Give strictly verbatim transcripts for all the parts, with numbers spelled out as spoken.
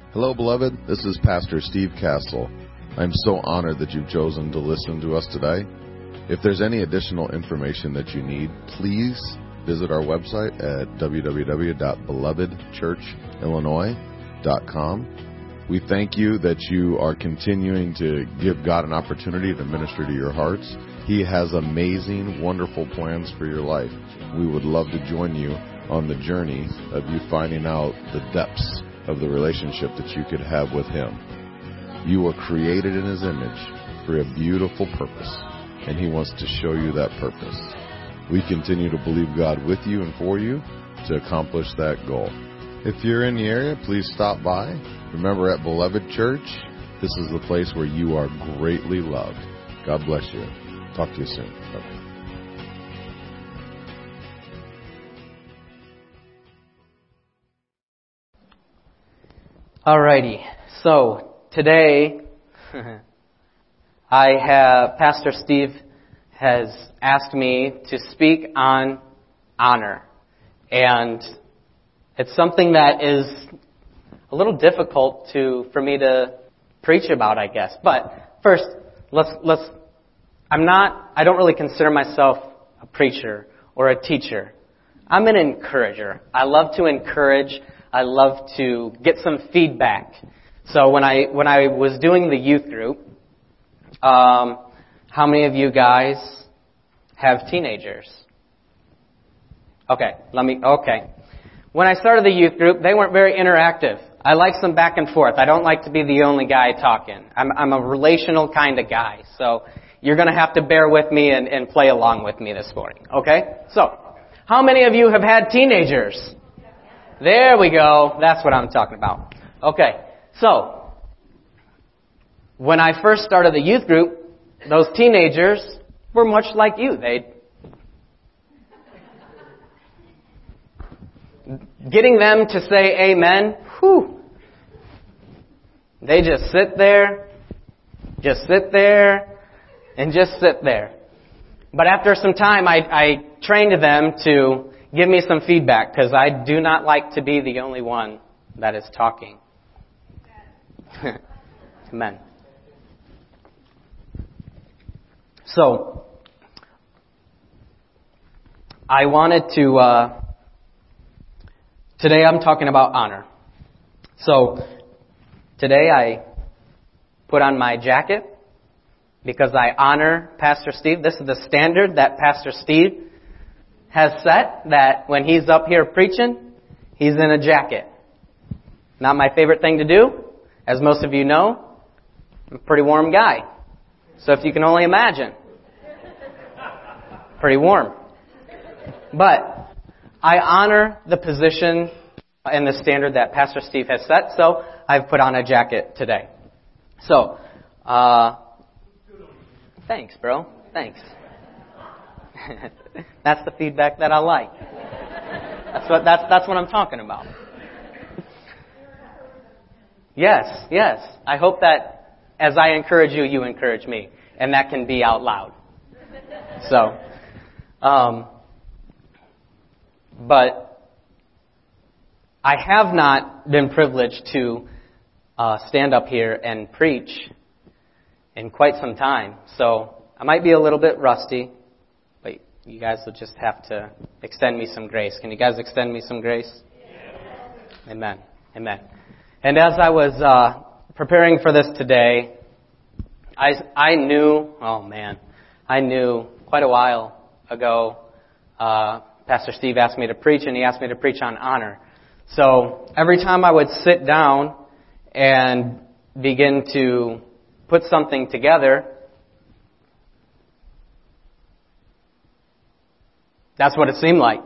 Hello, beloved. This is Pastor Steve Castle. I'm so honored that you've chosen to listen to us today. If there's any additional information that you need, please visit our website at w w w dot beloved church illinois dot com. We thank you that you are continuing to give God an opportunity to minister to your hearts. He has amazing, wonderful plans for your life. We would love to join you on the journey of you finding out the depths of the relationship that you could have with Him. You were created in His image for a beautiful purpose, and He wants to show you that purpose. We continue to believe God with you and for you to accomplish that goal. If you're in the area, please stop by. Remember, at Beloved Church, this is the place where you are greatly loved. God bless you. Talk to you soon. Bye. Alrighty, so today I have, Pastor Steve has asked me to speak on honor. And it's something that is a little difficult to, for me to preach about, I guess. But first, let's, let's, I'm not, I don't really consider myself a preacher or a teacher. I'm an encourager. I love to encourage. I love to get some feedback. So when I when I was doing the youth group, um, how many of you guys have teenagers? Okay, let me. Okay, when I started the youth group, they weren't very interactive. I like some back and forth. I don't like to be the only guy talking. I'm I'm a relational kind of guy. So you're going to have to bear with me and, and play along with me this morning. Okay. So how many of you have had teenagers? There we go. That's what I'm talking about. Okay. So, when I first started the youth group, those teenagers were much like you. They getting them to say amen, whew. They just sit there, just sit there, and just sit there. But after some time, I, I trained them to give me some feedback, because I do not like to be the only one that is talking. Amen. So, I wanted to, uh, today I'm talking about honor. So, today I put on my jacket because I honor Pastor Steve. This is the standard that Pastor Steve has set, that when he's up here preaching, he's in a jacket. Not my favorite thing to do. As most of you know, I'm a pretty warm guy. So if you can only imagine. Pretty warm. But I honor the position and the standard that Pastor Steve has set, so I've put on a jacket today. So, uh, thanks, bro. Thanks. That's the feedback that I like. That's what that's that's what I'm talking about. Yes, yes. I hope that as I encourage you, you encourage me, and that can be out loud. So, um, but I have not been privileged to uh, stand up here and preach in quite some time, so I might be a little bit rusty. You guys will just have to extend me some grace. Can you guys extend me some grace? Yeah. Amen. Amen. And as I was uh, preparing for this today, I, I knew, oh man, I knew quite a while ago, uh, Pastor Steve asked me to preach, and he asked me to preach on honor. So every time I would sit down and begin to put something together, that's what it seemed like.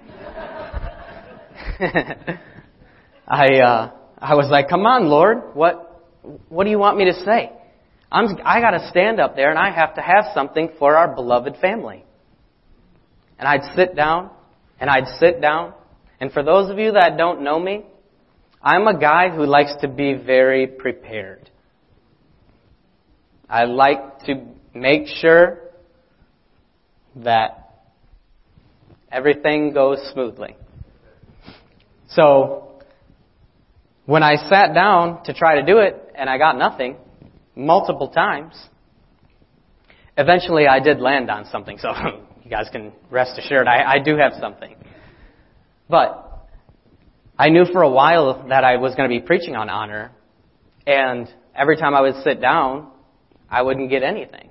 I uh, I was like, "Come on, Lord, what what do you want me to say? I'm I got to stand up there and I have to have something for our beloved family." And I'd sit down and I'd sit down. And for those of you that don't know me, I'm a guy who likes to be very prepared. I like to make sure that everything goes smoothly. So, when I sat down to try to do it and I got nothing multiple times, eventually I did land on something. So you guys can rest assured I, I do have something. But I knew for a while that I was going to be preaching on honor, and every time I would sit down, I wouldn't get anything.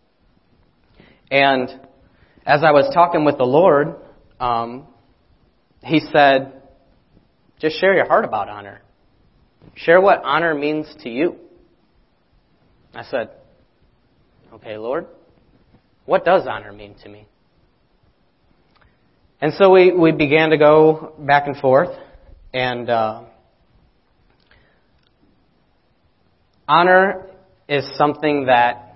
And as I was talking with the Lord, um, He said, just share your heart about honor. Share what honor means to you. I said, okay, Lord, what does honor mean to me? And so we, we began to go back and forth. And uh, honor is something that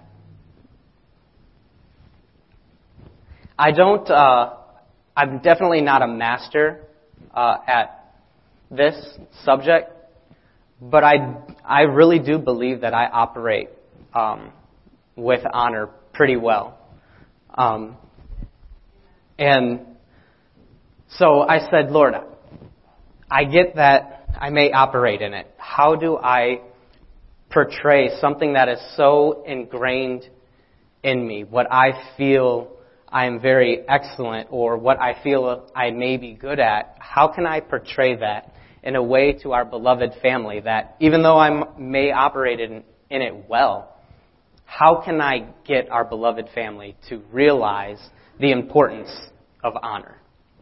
I don't, uh, I'm definitely not a master uh, at this subject, but I, I really do believe that I operate um, with honor pretty well. Um, and so I said, Lord, I get that I may operate in it. How do I portray something that is so ingrained in me, what I feel I am very excellent or what I feel I may be good at? How can I portray that in a way to our beloved family that even though I may operate in, in it well, how can I get our beloved family to realize the importance of honor?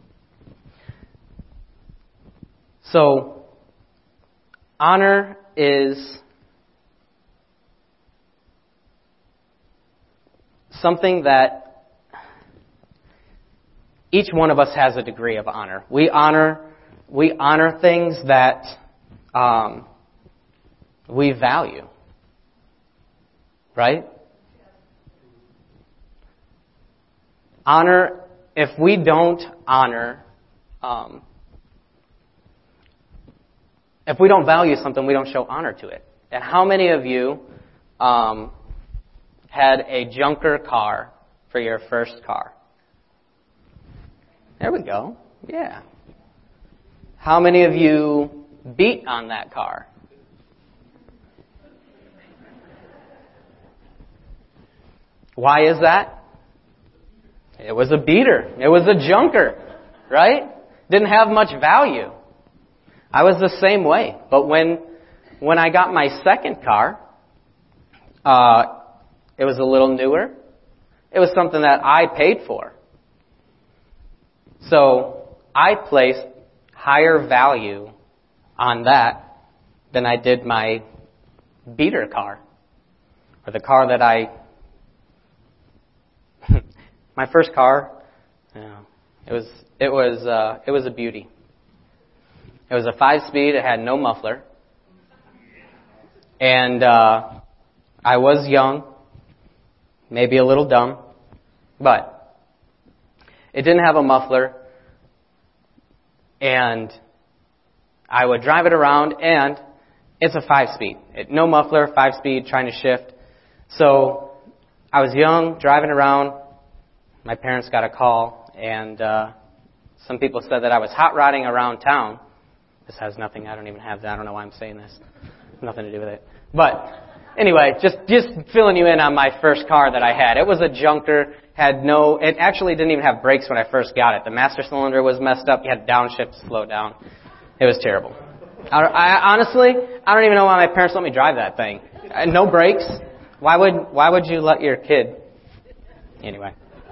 So, honor is something that each one of us has a degree of honor. We honor, we honor things that um, we value, right? Honor, if we don't honor, um, if we don't value something, we don't show honor to it. And how many of you um, had a junker car for your first car? There we go. Yeah. How many of you beat on that car? Why is that? It was a beater. It was a junker, right? Didn't have much value. I was the same way. But when when I got my second car, uh, it was a little newer. It was something that I paid for. So I placed higher value on that than I did my beater car, or the car that I... my first car, you know, it was it was uh, it was a beauty. It was a five-speed. It had no muffler. And uh, I was young, maybe a little dumb, but it didn't have a muffler. And I would drive it around, and it's a five-speed. It, no muffler, five-speed, trying to shift. So I was young, driving around. My parents got a call, and uh, some people said that I was hot rodding around town. This has nothing, I don't even have that, I don't know why I'm saying this. Nothing to do with it. But anyway, just just filling you in on my first car that I had. It was a junker, had no, it actually didn't even have brakes when I first got it. The master cylinder was messed up, you had to downshift to slow down. It was terrible. I, I honestly, I don't even know why my parents let me drive that thing. I, no brakes. Why would why would you let your kid? Anyway.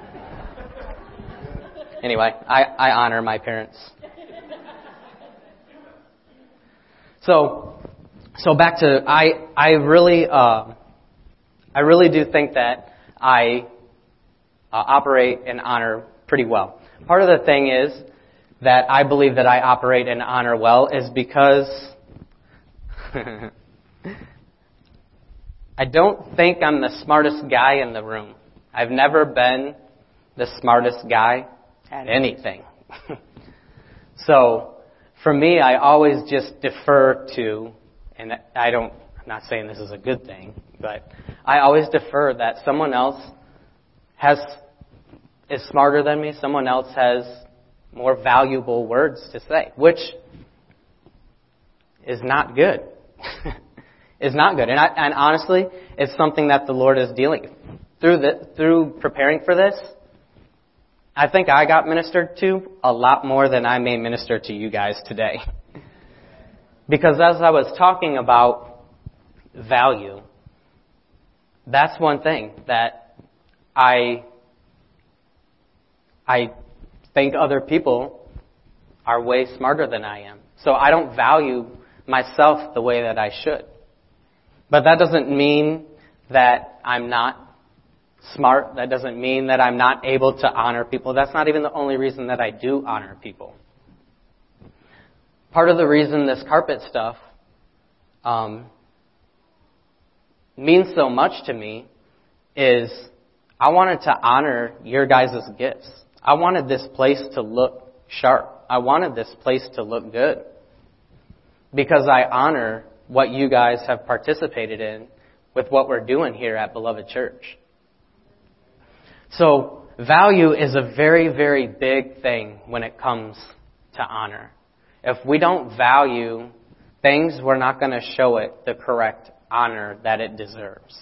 Anyway, I, I honor my parents. So, so back to I. I really, uh, I really do think that I uh, operate in honor pretty well. Part of the thing is that I believe that I operate in honor well is because I don't think I'm the smartest guy in the room. I've never been the smartest guy at anything. So. For me, I always just defer to, and I don't, I'm not saying this is a good thing, but I always defer that someone else has, is smarter than me, someone else has more valuable words to say, which is not good. Is not good. And, I, and honestly, it's something that the Lord is dealing through the, through preparing for this. I think I got ministered to a lot more than I may minister to you guys today. Because as I was talking about value, that's one thing that I I think other people are way smarter than I am. So I don't value myself the way that I should. But that doesn't mean that I'm not smart. That doesn't mean that I'm not able to honor people. That's not even the only reason that I do honor people. Part of the reason this carpet stuff um, means so much to me is I wanted to honor your guys' gifts. I wanted this place to look sharp. I wanted this place to look good. Because I honor what you guys have participated in with what we're doing here at Beloved Church. So value is a very, very big thing when it comes to honor. If we don't value things, we're not going to show it the correct honor that it deserves.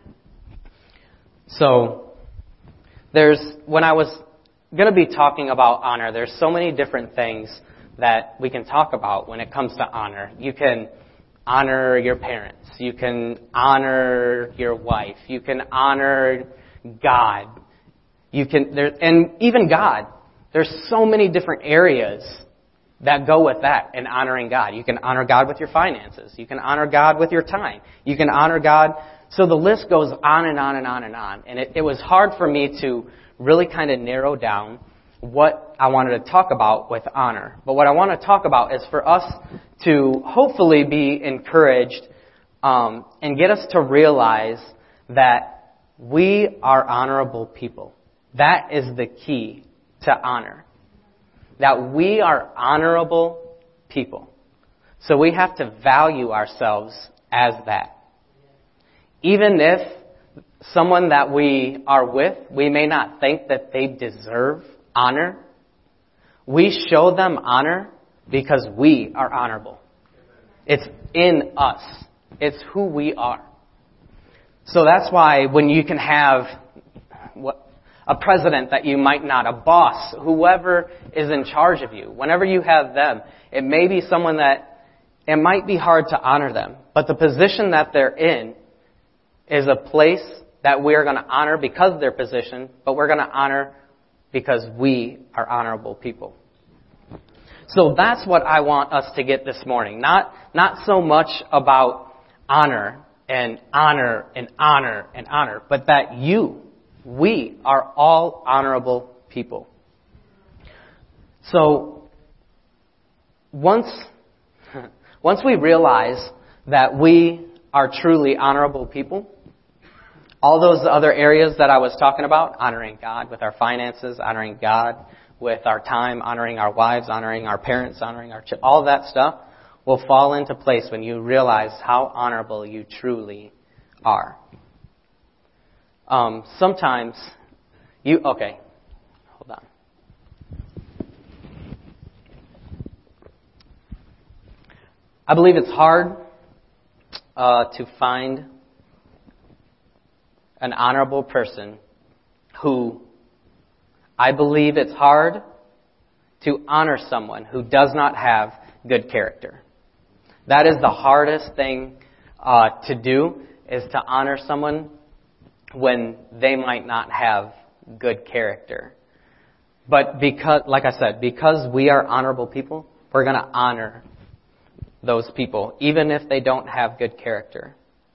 So there's, when I was going to be talking about honor, there's so many different things that we can talk about when it comes to honor. You can honor your parents. You can honor your wife. You can honor God. You can, there, and even God. There's so many different areas that go with that in honoring God. You can honor God with your finances. You can honor God with your time. You can honor God. So the list goes on and on and on and on. And it, it was hard for me to really kind of narrow down what I wanted to talk about with honor. But what I want to talk about is for us to hopefully be encouraged um, and get us to realize that we are honorable people. That is the key to honor. That we are honorable people. So we have to value ourselves as that. Even if someone that we are with, we may not think that they deserve honor, we show them honor because we are honorable. It's in us. It's who we are. So that's why when you can have what, a president that you might not, a boss, whoever is in charge of you, whenever you have them, it may be someone that it might be hard to honor them. But the position that they're in is a place that we are going to honor because of their position, but we're going to honor because we are honorable people. So that's what I want us to get this morning. Not, not so much about honor and honor and honor and honor, but that you, we are all honorable people. So once, once we realize that we are truly honorable people, all those other areas that I was talking about, honoring God with our finances, honoring God with our time, honoring our wives, honoring our parents, honoring our children, all that stuff will fall into place when you realize how honorable you truly are. Um, sometimes you, okay, hold on. I believe it's hard uh, to find an honorable person who, I believe it's hard to honor someone who does not have good character. That is the hardest thing uh, to do, is to honor someone when they might not have good character. But because, like I said, because we are honorable people, we're going to honor those people, even if they don't have good character.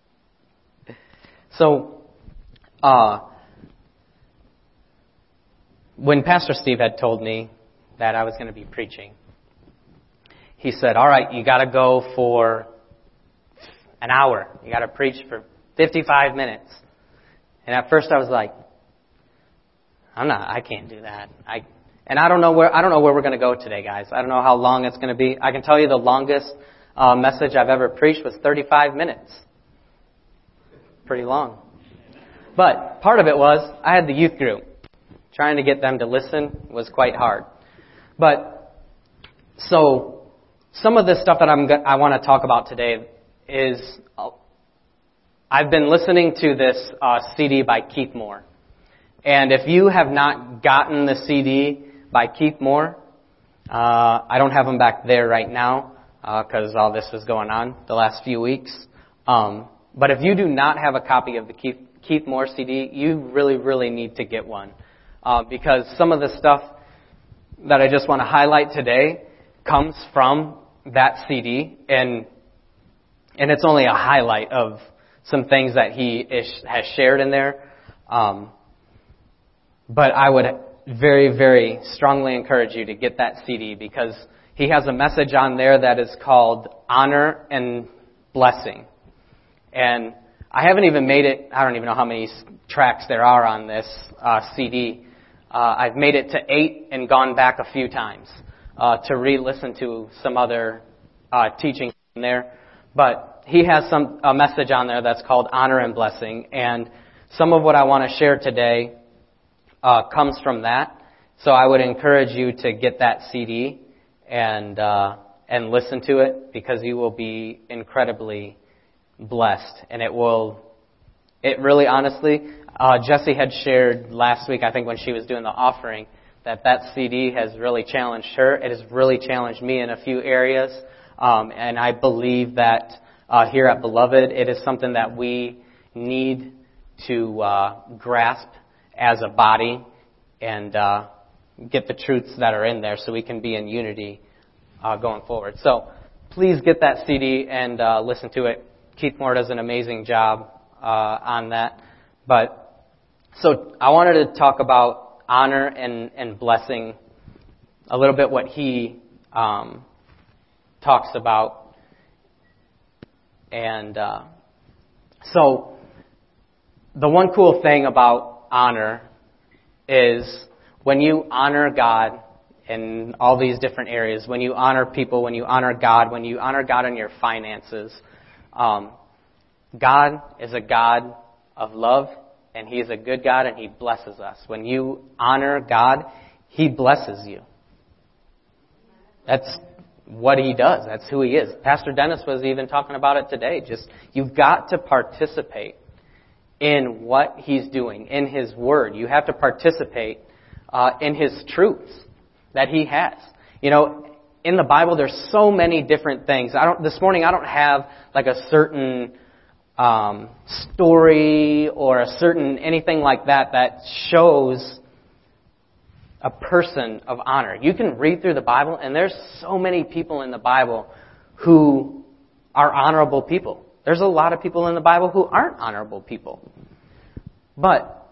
So, Uh, when Pastor Steve had told me that I was going to be preaching, he said, all right, you got to go for an hour. You got to preach for fifty-five minutes. And at first I was like, I'm not, I can't do that. I, and I don't know where, I don't know where we're going to go today, guys. I don't know how long it's going to be. I can tell you the longest uh, message I've ever preached was thirty-five minutes. Pretty long. But part of it was I had the youth group. Trying to get them to listen was quite hard. But so some of this stuff that I'm, I want to talk about today is, uh, I've been listening to this uh, C D by Keith Moore. And if you have not gotten the C D by Keith Moore, uh, I don't have them back there right now because uh, all this was going on the last few weeks. Um, but if you do not have a copy of the Keith, Keith Moore C D, you really, really need to get one. Uh, because some of the stuff that I just want to highlight today comes from that C D, and and it's only a highlight of some things that he is, has shared in there. Um, but I would very, very strongly encourage you to get that C D because he has a message on there that is called Honor and Blessing. And I haven't even made it, I don't even know how many tracks there are on this uh, C D. Uh, I've made it to eight and gone back a few times uh, to re-listen to some other uh, teaching in there. But he has some a message on there that's called Honor and Blessing. And some of what I want to share today uh, comes from that. So I would encourage you to get that C D and uh, and listen to it because you will be incredibly blessed. And it will, it really honestly, uh, Jessie had shared last week, I think when she was doing the offering, that that C D has really challenged her. It has really challenged me in a few areas. Um, and I believe that uh, here at Beloved, it is something that we need to uh, grasp as a body and uh, get the truths that are in there so we can be in unity uh, going forward. So please get that C D and uh, listen to it. Keith Moore does an amazing job uh, on that. But so I wanted to talk about honor and, and blessing, a little bit what he um, talks about. And uh, so the one cool thing about honor is when you honor God in all these different areas, when you honor people, when you honor God, when you honor God in your finances, um, God is a God of love, and He is a good God, and He blesses us. When you honor God, He blesses you. That's what He does. That's who He is. Pastor Dennis was even talking about it today. Just, you've got to participate in what He's doing, in His Word. You have to participate uh, in His truths that He has. You know, in the Bible, there's so many different things. I don't. This morning, I don't have like a certain um, story or a certain anything like that that shows a person of honor. You can read through the Bible, and there's so many people in the Bible who are honorable people. There's a lot of people in the Bible who aren't honorable people. But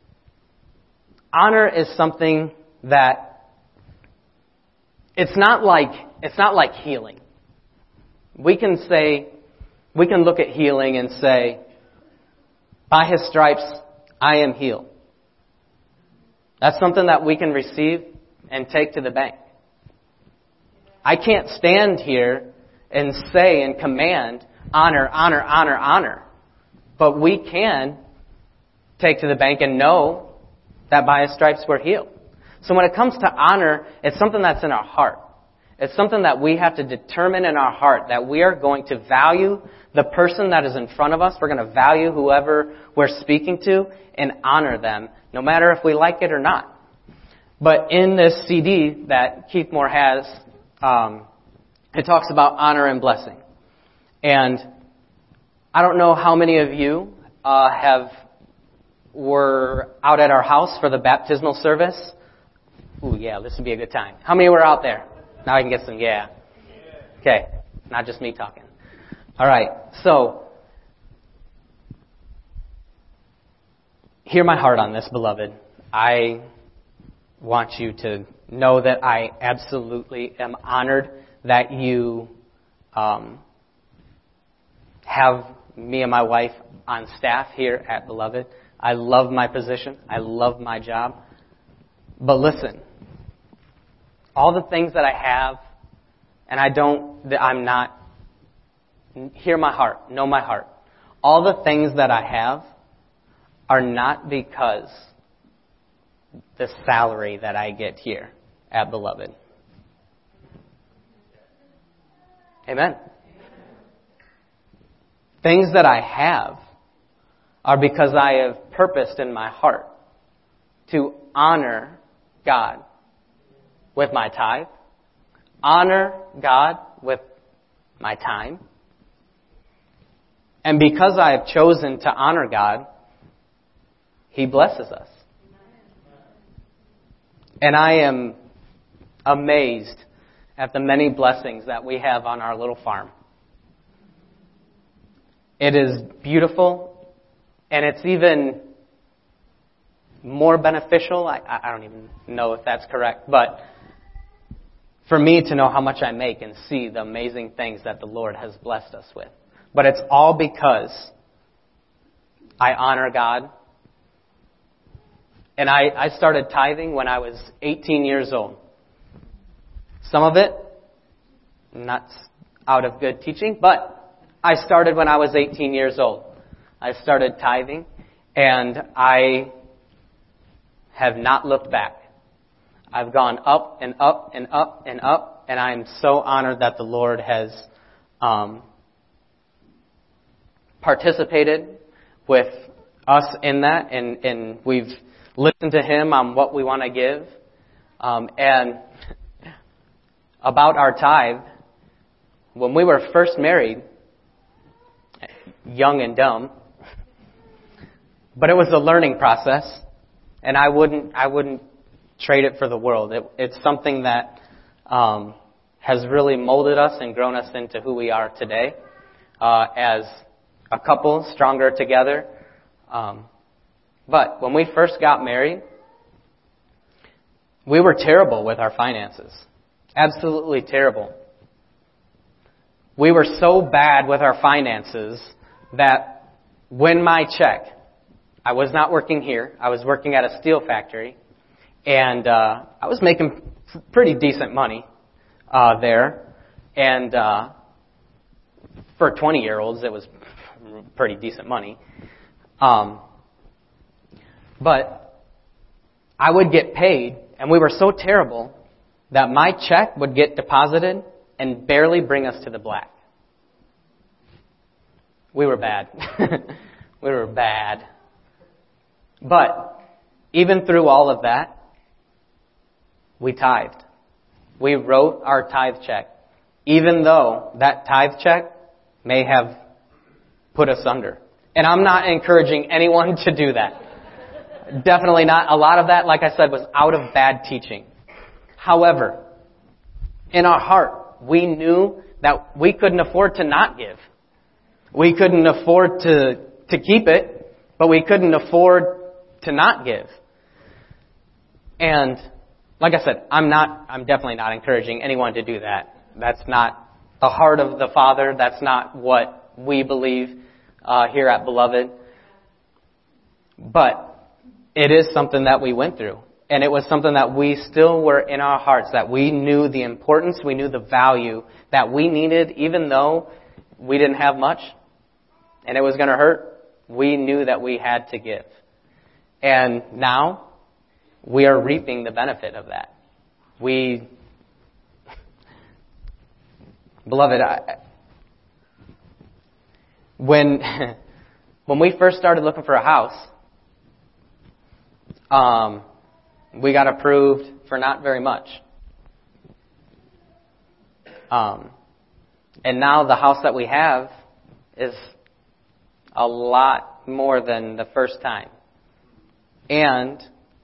honor is something that it's not like it's not like healing. We can say, we can look at healing and say, by His stripes, I am healed. That's something that we can receive and take to the bank. I can't stand here and say and command honor, honor, honor, honor. But we can take to the bank and know that by His stripes we're healed. So when it comes to honor, it's something that's in our heart. It's something that we have to determine in our heart that we are going to value the person that is in front of us. We're going to value whoever we're speaking to and honor them, no matter if we like it or not. But in this C D that Keith Moore has, um, it talks about honor and blessing. And I don't know how many of you uh, have were out at our house for the baptismal service. Ooh, yeah, this would be a good time. How many were out there? Now I can get some yeah. Okay, not just me talking. All right, so hear my heart on this, beloved. I want you to know that I absolutely am honored that you um, have me and my wife on staff here at Beloved. I love my position. I love my job. But listen, all the things that I have, and I don't, that I'm not, hear my heart, know my heart. All the things that I have are not because the salary that I get here at Beloved. Amen. Things that I have are because I have purposed in my heart to honor God with my tithe, honor God with my time. And because I have chosen to honor God, He blesses us. And I am amazed at the many blessings that we have on our little farm. It is beautiful, and it's even more beneficial. I, I don't even know if that's correct, but for me to know how much I make and see the amazing things that the Lord has blessed us with. But it's all because I honor God. And I, I started tithing when I was eighteen years old. Some of it, not out of good teaching, but I started when I was eighteen years old. I started tithing, and I have not looked back. I've gone up and up and up and up, and I am so honored that the Lord has um, participated with us in that, and, and we've listened to Him on what we want to give. Um, and about our tithe, when we were first married, young and dumb, but it was a learning process, and I wouldn't I wouldn't trade it for the world. It, it's something that um, has really molded us and grown us into who we are today uh, as a couple, stronger together. Um, but when we first got married, we were terrible with our finances. Absolutely terrible. We were so bad with our finances that when my check, I was not working here, I was working at a steel factory, and uh, I was making pretty decent money uh, there. And uh, for twenty-year-olds, it was pretty decent money. Um, but I would get paid, and we were so terrible that my check would get deposited and barely bring us to the black. We were bad. We were bad. But even through all of that, we tithed. We wrote our tithe check, even though that tithe check may have put us under. And I'm not encouraging anyone to do that. Definitely not. A lot of that, like I said, was out of bad teaching. However, in our heart, we knew that we couldn't afford to not give. We couldn't afford to, to keep it, but we couldn't afford to not give. And like I said, I'm not, I'm definitely not encouraging anyone to do that. That's not the heart of the Father. That's not what we believe uh, here at Beloved. But it is something that we went through. And it was something that we still were in our hearts, that we knew the importance, we knew the value that we needed, even though we didn't have much and it was going to hurt. We knew that we had to give. And now we are reaping the benefit of that. We, beloved, I, when when we first started looking for a house, um, we got approved for not very much. Um, and now the house that we have is a lot more than the first time. And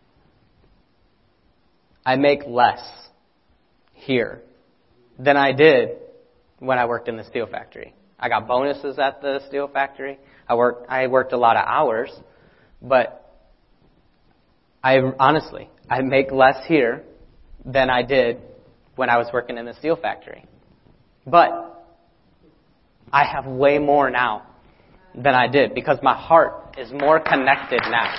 I make less here than I did when I worked in the steel factory. I got bonuses at the steel factory. I worked, I worked a lot of hours, but I honestly, I make less here than I did when I was working in the steel factory. But I have way more now than I did because my heart is more connected now.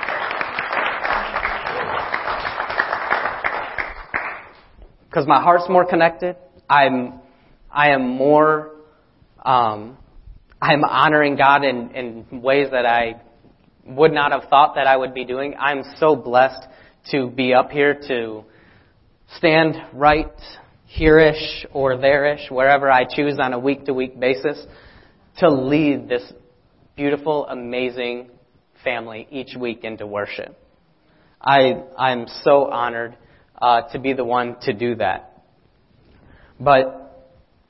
Because my heart's more connected, I'm, I am more, um, I'm honoring God in, in ways that I would not have thought that I would be doing. I'm so blessed to be up here, to stand right here-ish or there-ish, wherever I choose on a week-to-week basis, to lead this beautiful, amazing family each week into worship. I, I'm so honored uh, to be the one to do that. But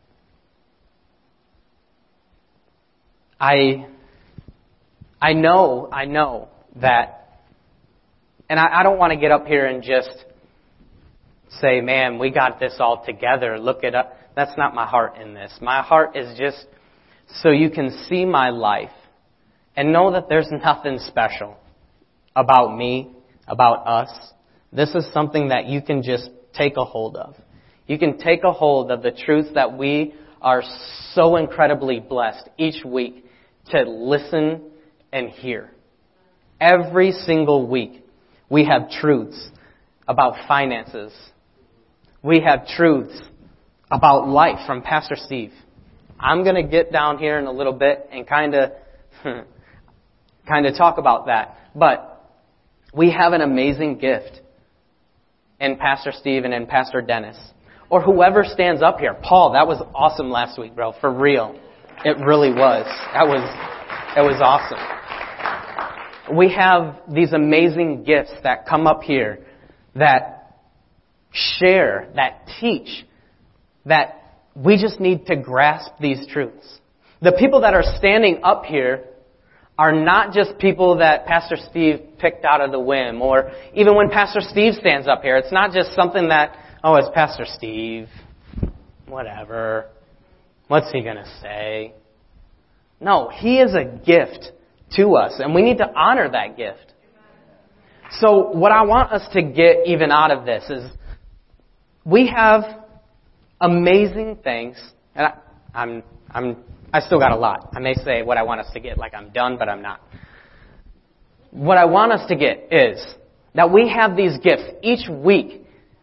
I, I know, I know that, and I, I don't want to get up here and just say, man, we got this all together, look it up. That's not my heart in this. My heart is just so you can see my life and know that there's nothing special about me, about us. This is something that you can just take a hold of. You can take a hold of the truth that we are so incredibly blessed each week to listen and hear. Every single week, we have truths about finances. We have truths about life from Pastor Steve. I'm going to get down here in a little bit and kind of kind of talk about that. But we have an amazing gift in Pastor Steve and in Pastor Dennis. Or whoever stands up here. Paul, that was awesome last week, bro. For real. It really was. That was, it was awesome. We have these amazing gifts that come up here that share, that teach, that we just need to grasp these truths. The people that are standing up here are not just people that Pastor Steve picked out of the whim, or even when Pastor Steve stands up here, it's not just something that, oh, it's Pastor Steve, whatever, what's he going to say? No, he is a gift to us, and we need to honor that gift. So what I want us to get even out of this is we have amazing things, and I, I'm, I'm, I still got a lot. I may say what I want us to get like I'm done, but I'm not. What I want us to get is that we have these gifts each week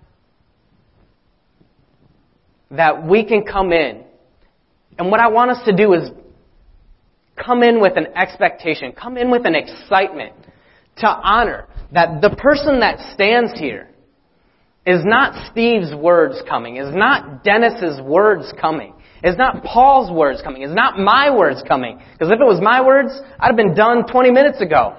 that we can come in. And what I want us to do is come in with an expectation, come in with an excitement to honor that the person that stands here is not Steve's words coming, is not Dennis's words coming, is not Paul's words coming, is not my words coming. Because if it was my words, I'd have been done twenty minutes ago.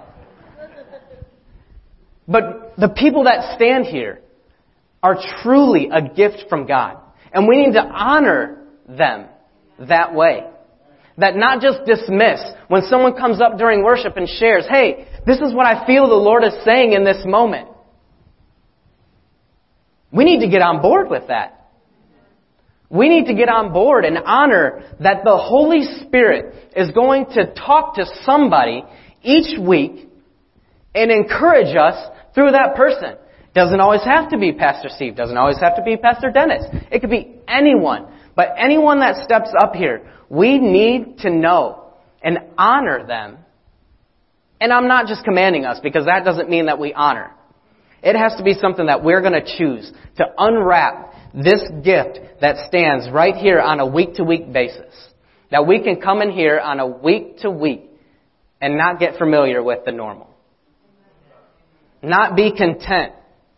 But the people that stand here are truly a gift from God. And we need to honor them that way. That not just dismiss when someone comes up during worship and shares, hey, this is what I feel the Lord is saying in this moment. We need to get on board with that. We need to get on board and honor that the Holy Spirit is going to talk to somebody each week and encourage us through that person. Doesn't always have to be Pastor Steve. Doesn't always have to be Pastor Dennis. It could be anyone. But anyone that steps up here, we need to know and honor them. And I'm not just commanding us, because that doesn't mean that we honor. It has to be something that we're going to choose to unwrap this gift that stands right here on a week-to-week basis. That we can come in here on a week-to-week and not get familiar with the normal. Not be content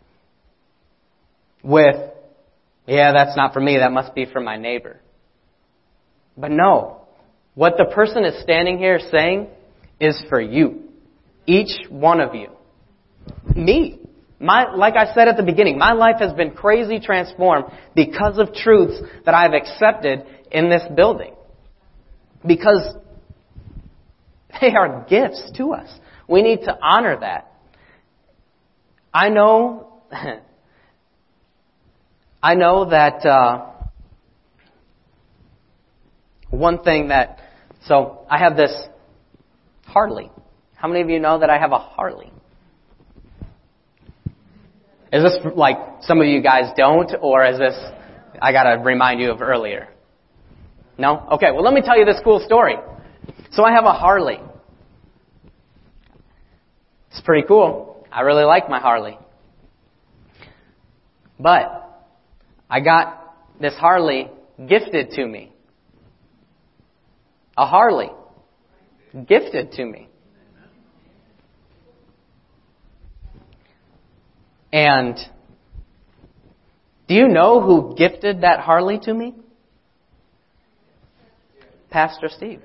with, yeah, that's not for me, that must be for my neighbor. But no, what the person is standing here saying is for you. Each one of you. Me. My, like I said at the beginning, my life has been crazy transformed because of truths that I've accepted in this building. Because they are gifts to us. We need to honor that. I know, I know that uh, one thing that, so I have this Harley. How many of you know that I have a Harley? Is this like some of you guys don't, or is this, I got to remind you of earlier? No? Okay, well let me tell you this cool story. So I have a Harley. It's pretty cool. I really like my Harley. But I got this Harley gifted to me. A Harley gifted to me. And Do you know who gifted that Harley to me? Pastor Steve.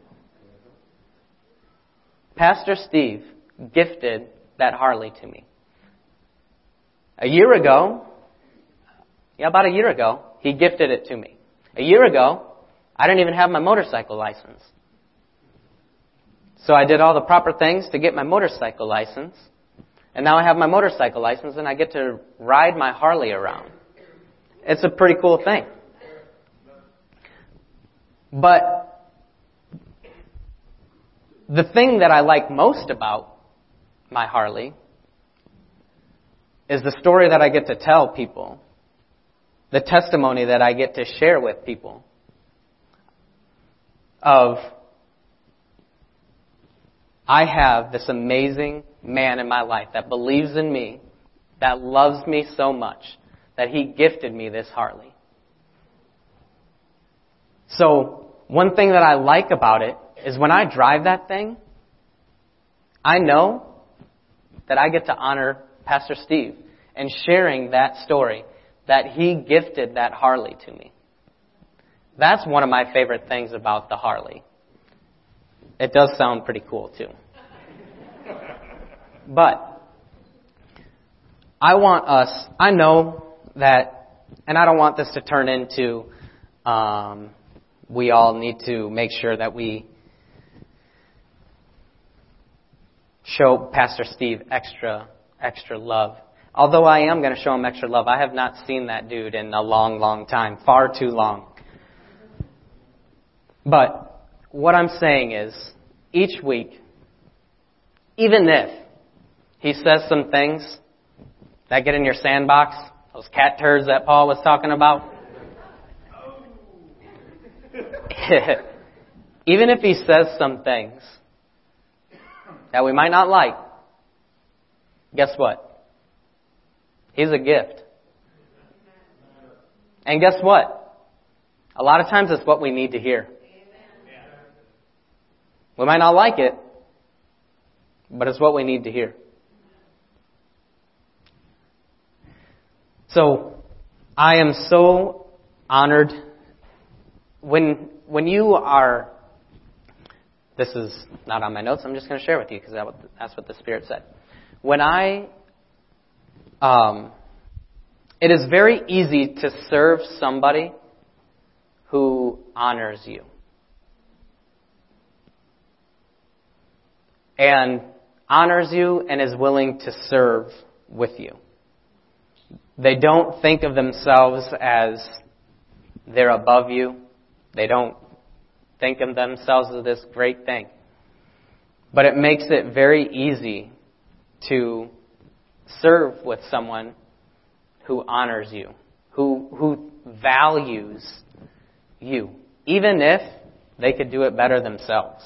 Pastor Steve gifted that Harley to me. A year ago, yeah, about a year ago, he gifted it to me. A year ago, I didn't even have my motorcycle license. So I did all the proper things to get my motorcycle license. And now I have my motorcycle license and I get to ride my Harley around. It's a pretty cool thing. But the thing that I like most about my Harley is the story that I get to tell people, the testimony that I get to share with people of I have this amazing man in my life that believes in me, that loves me so much, that he gifted me this Harley. So one thing that I like about it is when I drive that thing, I know that I get to honor Pastor Steve and sharing that story, that he gifted that Harley to me. That's one of my favorite things about the Harley. It does sound pretty cool, too. But I want us, I know that, and I don't want this to turn into, um, we all need to make sure that we show Pastor Steve extra, extra love. Although I am going to show him extra love. I have not seen that dude in a long, long time. Far too long. But what I'm saying is, each week, even if he says some things that get in your sandbox, those cat turds that Paul was talking about, even if he says some things that we might not like, guess what? He's a gift. And guess what? A lot of times it's what we need to hear. We might not like it, but it's what we need to hear. So, I am so honored when when you are, this is not on my notes, I'm just going to share with you because that's what the Spirit said. When I, um, it is very easy to serve somebody who honors you. And honors you and is willing to serve with you. They don't think of themselves as they're above you. They don't think of themselves as this great thing. But it makes it very easy to serve with someone who honors you, who who values you, even if they could do it better themselves.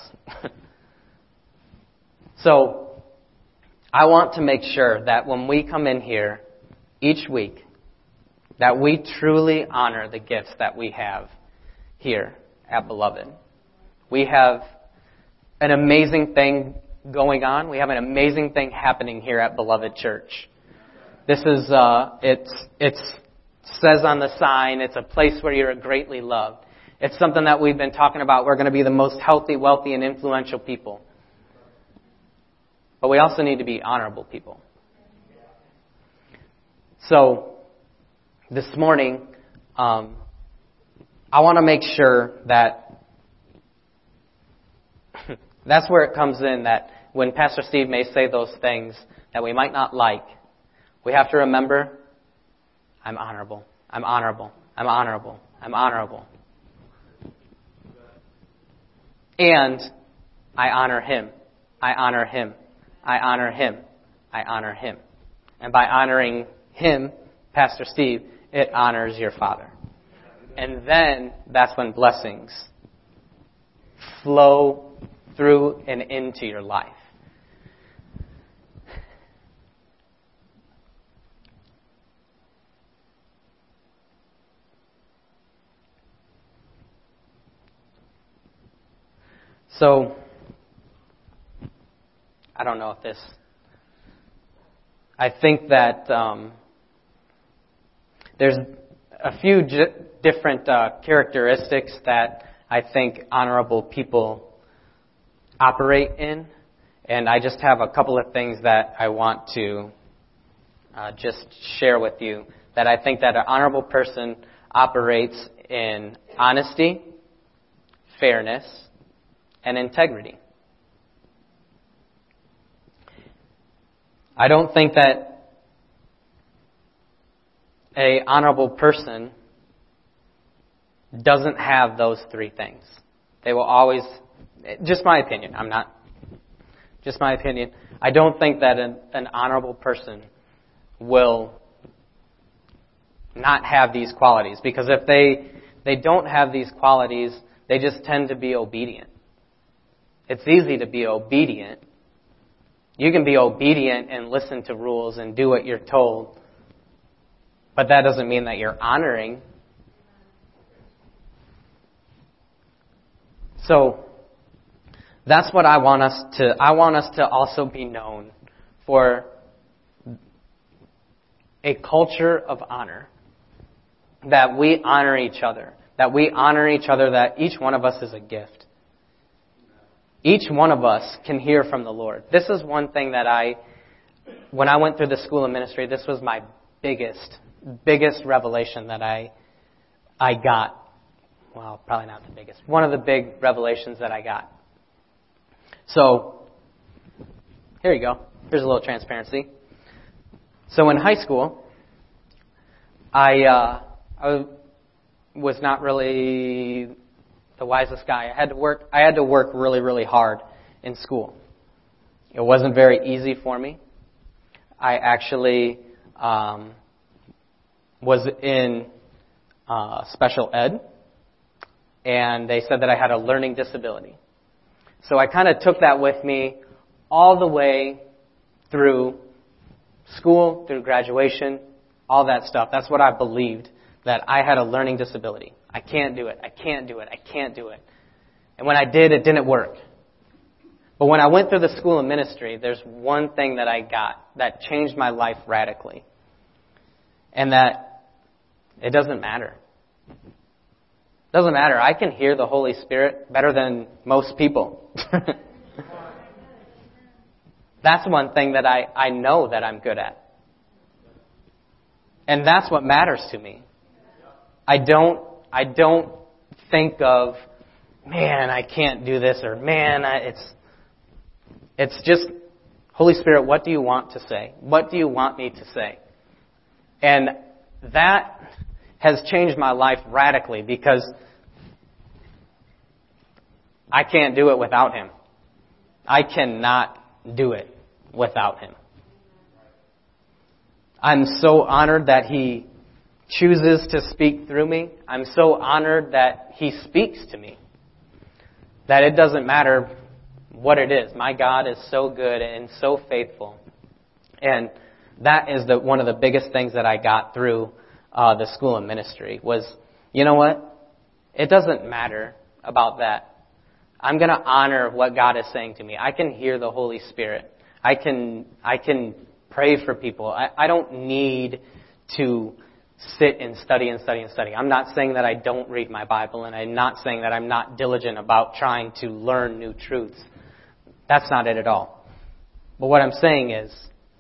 So, I want to make sure that when we come in here each week, that we truly honor the gifts that we have here at Beloved. We have an amazing thing going on. We have an amazing thing happening here at Beloved Church. This is, uh, it's, it's, says on the sign, it's a place where you're greatly loved. It's something that we've been talking about. We're going to be the most healthy, wealthy, and influential people. But we also need to be honorable people. So, this morning, um, I want to make sure that that's where it comes in, that when Pastor Steve may say those things that we might not like, we have to remember, I'm honorable, I'm honorable, I'm honorable, I'm honorable. And I honor him, I honor him. I honor him. I honor him. And by honoring him, Pastor Steve, it honors your Father. And then that's when blessings flow through and into your life. So, I don't know if this, I think that um, there's a few j- different uh, characteristics that I think honorable people operate in, and I just have a couple of things that I want to uh, just share with you, that I think that an honorable person operates in honesty, fairness, and integrity. I don't think that an honorable person doesn't have those three things. They will always, just my opinion, I'm not, just my opinion, I don't think that an, an honorable person will not have these qualities. Because if they they don't have these qualities, they just tend to be obedient. It's easy to be obedient. You can be obedient and listen to rules and do what you're told, but that doesn't mean that you're honoring. So that's what I want us to, I want us to also be known for a culture of honor. That we honor each other. That we honor each other, that each one of us is a gift. Each one of us can hear from the Lord. This is one thing that I, when I went through the school of ministry, this was my biggest, biggest revelation that I, I got. Well, probably not the biggest. One of the big revelations that I got. So, here you go. Here's a little transparency. So in high school, I, uh, I was not really the wisest guy. I had to work. I had to work really, really hard in school. It wasn't very easy for me. I actually um, was in uh, special ed, and they said that I had a learning disability. So I kind of took that with me all the way through school, through graduation, all that stuff. That's what I believed, that I had a learning disability. I can't do it. I can't do it. I can't do it. And when I did, it didn't work. But when I went through the school of ministry, there's one thing that I got that changed my life radically. And that it doesn't matter. It doesn't matter. I can hear the Holy Spirit better than most people. That's one thing that I, I know that I'm good at. And that's what matters to me. I don't I don't think of, man, I can't do this, or man, I, it's it's just, Holy Spirit, what do you want to say? What do you want me to say? And that has changed my life radically, because I can't do it without Him. I cannot do it without Him. I'm so honored that He chooses to speak through me. I'm so honored that He speaks to me. That it doesn't matter what it is. My God is so good and so faithful. And that is the one of the biggest things that I got through uh, the school of ministry was, you know what? It doesn't matter about that. I'm going to honor what God is saying to me. I can hear the Holy Spirit. I can I can pray for people. I, I don't need to sit and study and study and study. I'm not saying that I don't read my Bible, and I'm not saying that I'm not diligent about trying to learn new truths. That's not it at all. But what I'm saying is,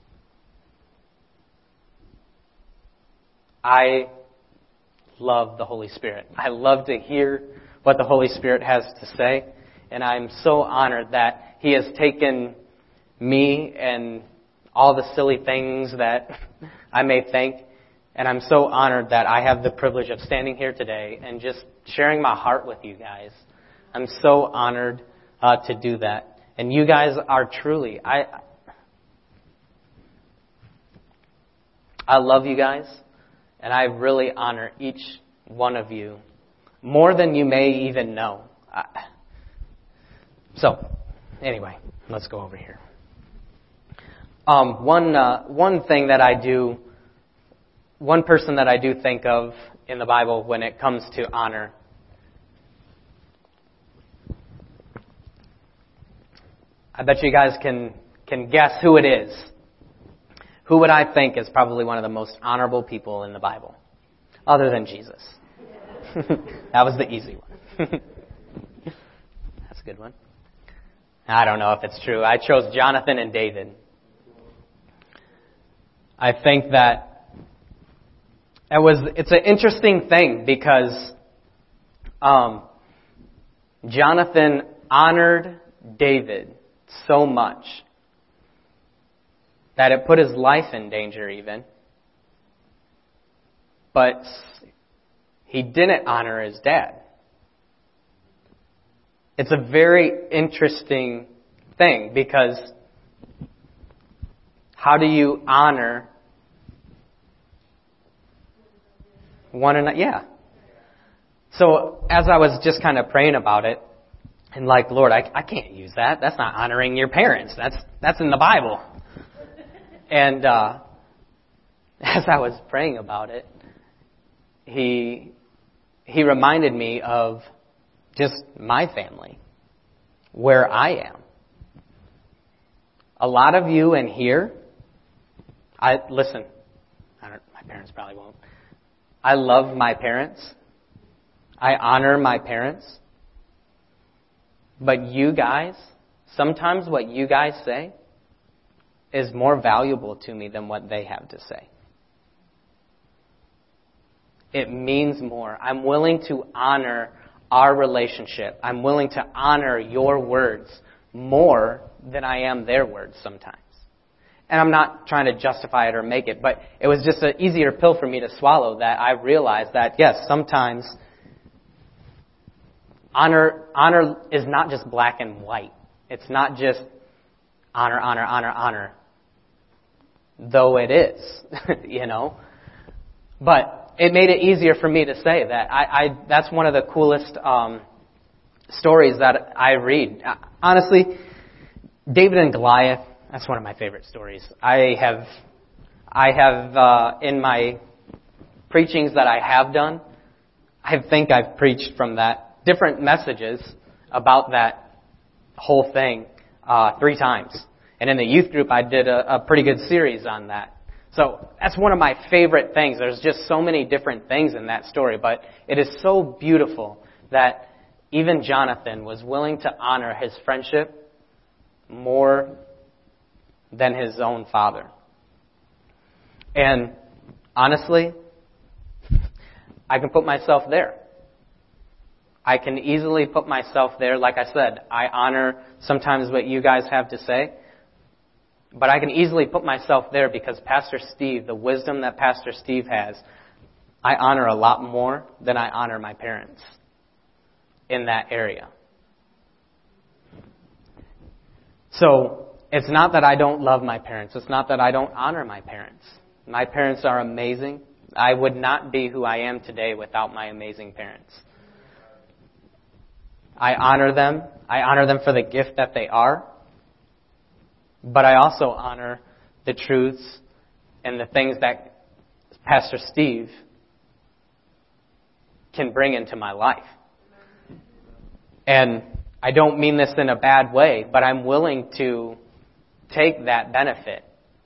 I love the Holy Spirit. I love to hear what the Holy Spirit has to say, and I'm so honored that He has taken me and all the silly things that I may think, and I'm so honored that I have the privilege of standing here today and just sharing my heart with you guys. I'm so honored uh, to do that. And you guys are truly, I I love you guys, and I really honor each one of you more than you may even know. I, so, anyway, let's go over here. Um, one uh, one thing that I do, one person that I do think of in the Bible when it comes to honor, I bet you guys can can guess who it is. Who would I think is probably one of the most honorable people in the Bible? Other than Jesus. That was the easy one. That's a good one. I don't know if it's true. I chose Jonathan and David. I think that it was, it's an interesting thing because um, Jonathan honored David so much that it put his life in danger even. But he didn't honor his dad. It's a very interesting thing because how do you honor one another? Yeah. So as I was just kind of praying about it, and like, Lord, I, I can't use that. That's not honoring your parents. That's that's in the Bible. And uh, as I was praying about it, he he reminded me of just my family, where I am. A lot of you in here, I listen. I don't, my parents probably won't. I love my parents. I honor my parents. But you guys, sometimes what you guys say is more valuable to me than what they have to say. It means more. I'm willing to honor our relationship. I'm willing to honor your words more than I am their words sometimes. And I'm not trying to justify it or make it, but it was just an easier pill for me to swallow that I realized that, yes, sometimes honor honor is not just black and white. It's not just honor, honor, honor, honor. Though it is, you know. But it made it easier for me to say that. I, I that's one of the coolest um, stories that I read. Honestly, David and Goliath, that's one of my favorite stories. I have, I have uh, in my preachings that I have done, I think I've preached from that different messages about that whole thing uh, three times. And in the youth group, I did a, a pretty good series on that. So that's one of my favorite things. There's just so many different things in that story, but it is so beautiful that even Jonathan was willing to honor his friendship more than his own father. And honestly, I can put myself there. I can easily put myself there. Like I said, I honor sometimes what you guys have to say. But I can easily put myself there because Pastor Steve, the wisdom that Pastor Steve has, I honor a lot more than I honor my parents in that area. So it's not that I don't love my parents. It's not that I don't honor my parents. My parents are amazing. I would not be who I am today without my amazing parents. I honor them. I honor them for the gift that they are. But I also honor the truths and the things that Pastor Steve can bring into my life. And I don't mean this in a bad way, but I'm willing to take that benefit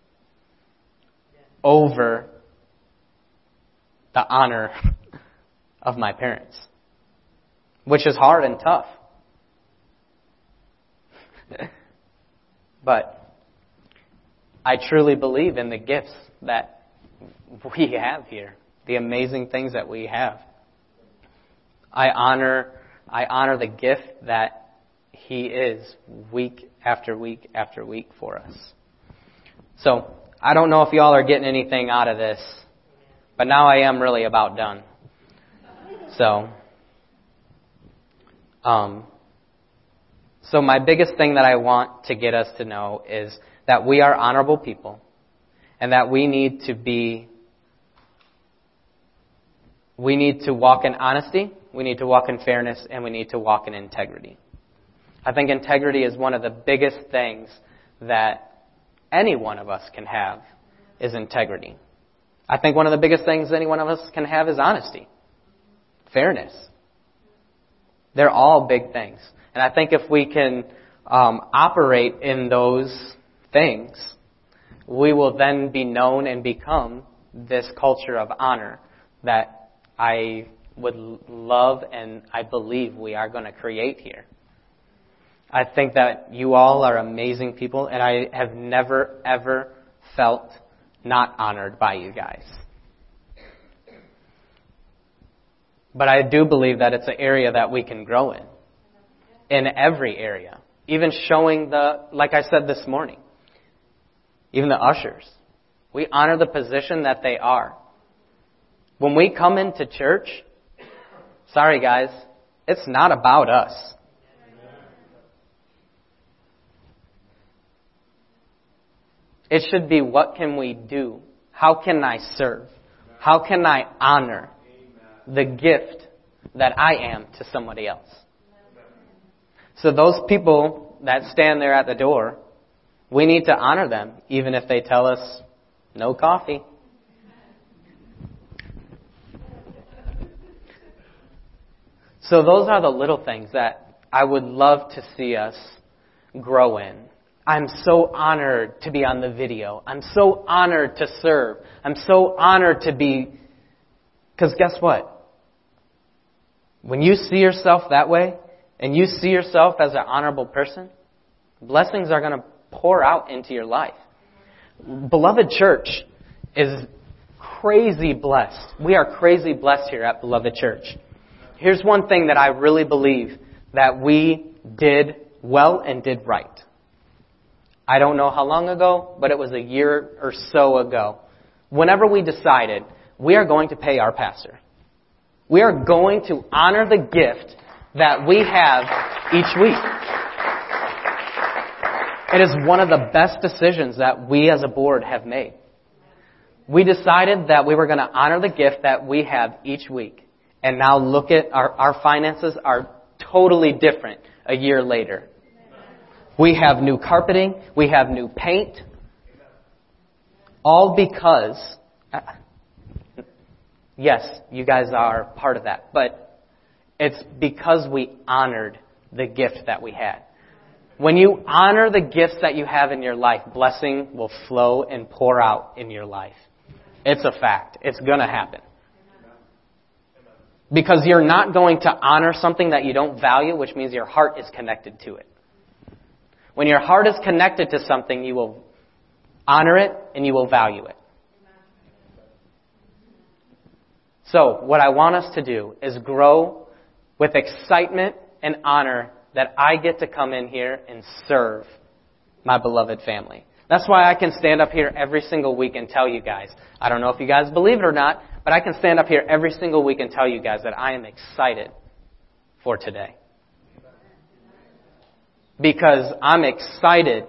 over the honor of my parents, which is hard and tough. But I truly believe in the gifts that we have here, the amazing things that we have. I honor, I honor the gift that He is week after week after week for us. So I don't know if y'all are getting anything out of this, but now I am really about done. So, um, so my biggest thing that I want to get us to know is that we are honorable people and that we need to be, we need to walk in honesty, we need to walk in fairness, and we need to walk in integrity. I think integrity is one of the biggest things that any one of us can have is integrity. I think one of the biggest things any one of us can have is honesty, fairness. They're all big things. And I think if we can um, operate in those things, we will then be known and become this culture of honor that I would love and I believe we are going to create here. I think that you all are amazing people, and I have never, ever felt not honored by you guys. But I do believe that it's an area that we can grow in. In every area. Even showing the, like I said this morning, even the ushers. We honor the position that they are. When we come into church, sorry guys, it's not about us. It should be, what can we do? How can I serve? How can I honor the gift that I am to somebody else? So those people that stand there at the door, we need to honor them, even if they tell us, no coffee. So those are the little things that I would love to see us grow in. I'm so honored to be on the video. I'm so honored to serve. I'm so honored to be, because guess what? When you see yourself that way, and you see yourself as an honorable person, blessings are going to pour out into your life. Beloved Church is crazy blessed. We are crazy blessed here at Beloved Church. Here's one thing that I really believe that we did well and did right. I don't know how long ago, but it was a year or so ago. Whenever we decided we are going to pay our pastor, we are going to honor the gift that we have each week. It is one of the best decisions that we as a board have made. We decided that we were going to honor the gift that we have each week. And now look at our, our finances are totally different a year later. We have new carpeting. We have new paint. All because, yes, you guys are part of that. But it's because we honored the gift that we had. When you honor the gifts that you have in your life, blessing will flow and pour out in your life. It's a fact. It's going to happen. Because you're not going to honor something that you don't value, which means your heart is connected to it. When your heart is connected to something, you will honor it and you will value it. So, what I want us to do is grow with excitement and honor that I get to come in here and serve my beloved family. That's why I can stand up here every single week and tell you guys, I don't know if you guys believe it or not, but I can stand up here every single week and tell you guys that I am excited for today. Because I'm excited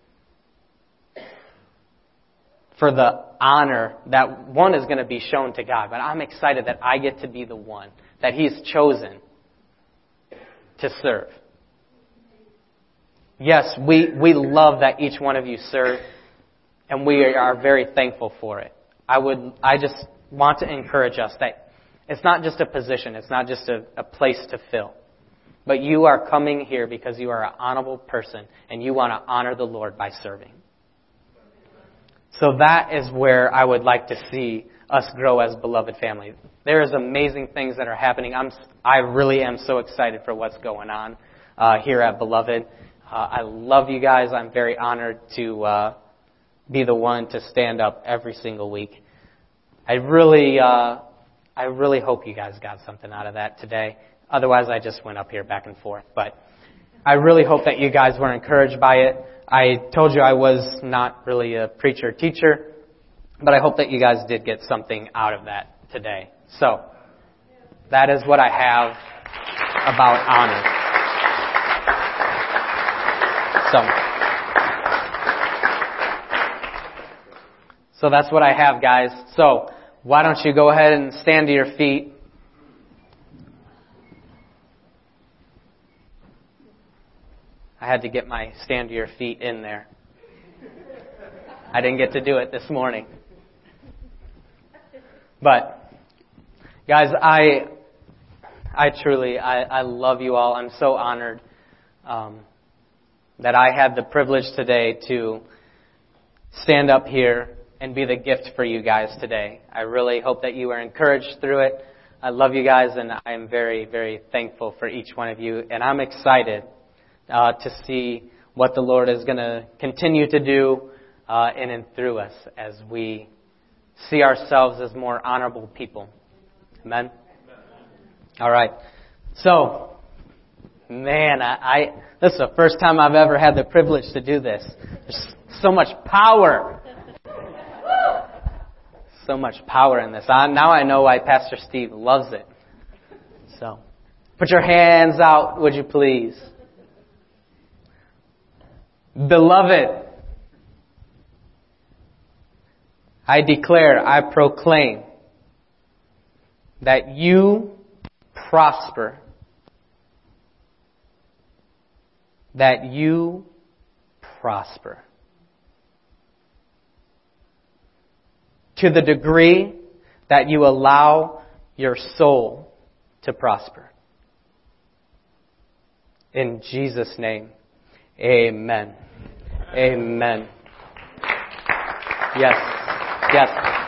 for the honor that one is going to be shown to God, but I'm excited that I get to be the one that He's chosen to serve. Yes, we, we love that each one of you serve, and we are very thankful for it. I would I just want to encourage us that it's not just a position, it's not just a, a place to fill. But you are coming here because you are an honorable person, and you want to honor the Lord by serving. So that is where I would like to see us grow as beloved family. There is amazing things that are happening. I'm, I really am so excited for what's going on uh, here at Beloved. Uh, I love you guys. I'm very honored to uh, be the one to stand up every single week. I really, uh, I really hope you guys got something out of that today. Otherwise, I just went up here back and forth. But I really hope that you guys were encouraged by it. I told you I was not really a preacher teacher, but I hope that you guys did get something out of that today. So, that is what I have about honor. So, so that's what I have, guys. So, why don't you go ahead and stand to your feet. I had to get my stand to your feet in there. I didn't get to do it this morning. But, guys, I I truly, I, I love you all. I'm so honored um, that I had the privilege today to stand up here and be the gift for you guys today. I really hope that you were encouraged through it. I love you guys, and I am very, very thankful for each one of you. And I'm excited uh, to see what the Lord is going to continue to do uh, in and through us as we see ourselves as more honorable people. Amen? All right. So, man, I, I this is the first time I've ever had the privilege to do this. There's so much power. So much power in this. I, now I know why Pastor Steve loves it. So, put your hands out, would you please? Beloved, I declare, I proclaim that you prosper, that you prosper. To the degree that you allow your soul to prosper. In Jesus' name, amen. Amen. Yes. Yes.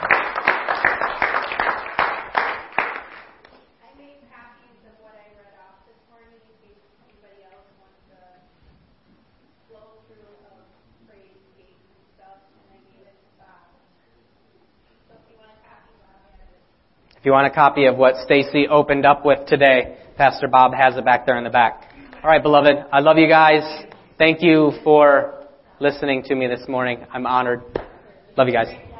I made copies of what I read off this morning in case anybody else wants to flow through a phrase, gates and stuff, and I gave it to Bob. So if you want a copy, Bob has it. If you want a copy of what Stacy opened up with today, Pastor Bob has it back there in the back. All right, beloved, I love you guys. Thank you for listening to me this morning. I'm honored. Love you guys.